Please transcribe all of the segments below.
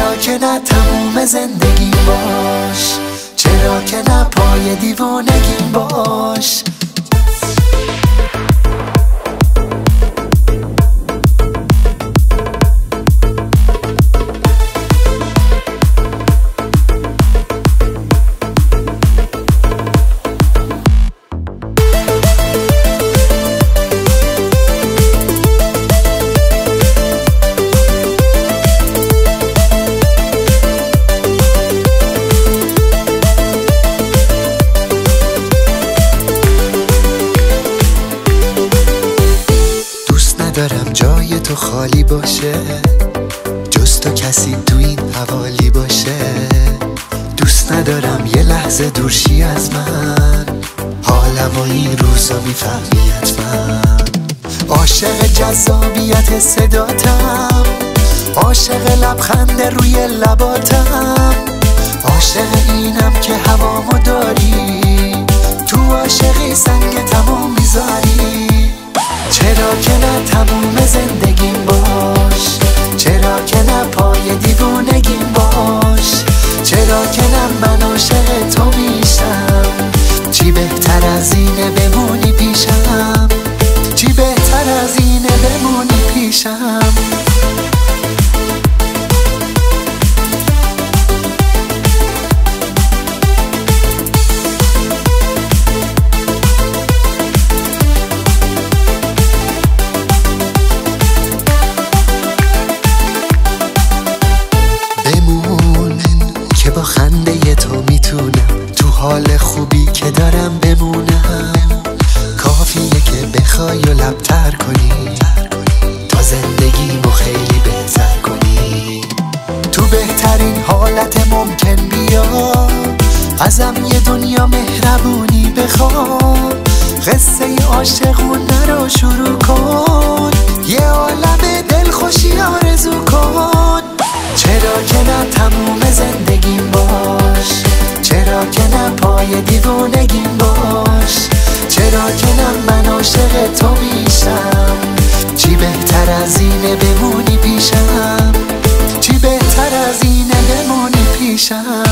چرا که نه تموم زندگیم باش، چرا که نه پای دیوونگیم باش. ندارم جای تو خالی باشه، جز تو کسی تو این حوالی باشه. دوست ندارم یه لحظه دورشی از من، حالم و این روزا میفهمی حتما. عاشق جذابیت صداتم، عاشق لبخند روی لباتم، عاشق اینم که هوامو داری، تو عاشقی سنگ تموم میذاری. چرا که نه تموم زندگیم باش، چرا که نه پای دیوونگیم باش، چرا که نه من عاشق تو میشم. چی بهتر از اینه بمونی پیشم، چی بهتر از اینه بمونی پیشم. با خنده تو میتونم تو حال خوبی که دارم بمونم. کافیه که بخوای و لبتر کنی تا زندگیمو خیلی بهتر کنی. تو بهترین حالت ممکن بیا، ازم یه دنیا مهربونی بخواد. قصه عاشقونه رو شروع کن، یه عالم دلخوشی آرزو کن. چرا که نه تموم زندگیم باش، چرا که نه پای دیوونگیم باش، چرا که نه من عاشق تو میشم. چی بهتر از اینه بمونی پیشم، چی بهتر از اینه بمونی پیشم.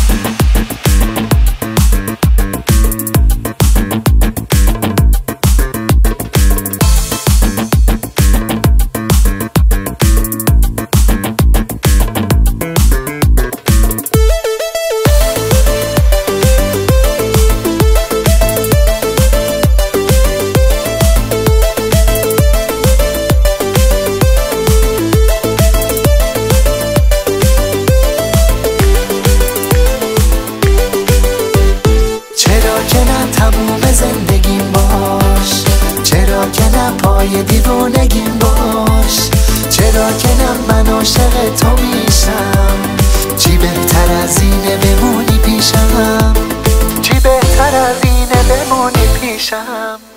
تموم زندگیم باش، چرا که نه پای دیوونگیم باش، چرا که نه من عاشق تو میشم. چی بهتر از اینه بمونی پیشم، چی بهتر از اینه بمونی پیشم.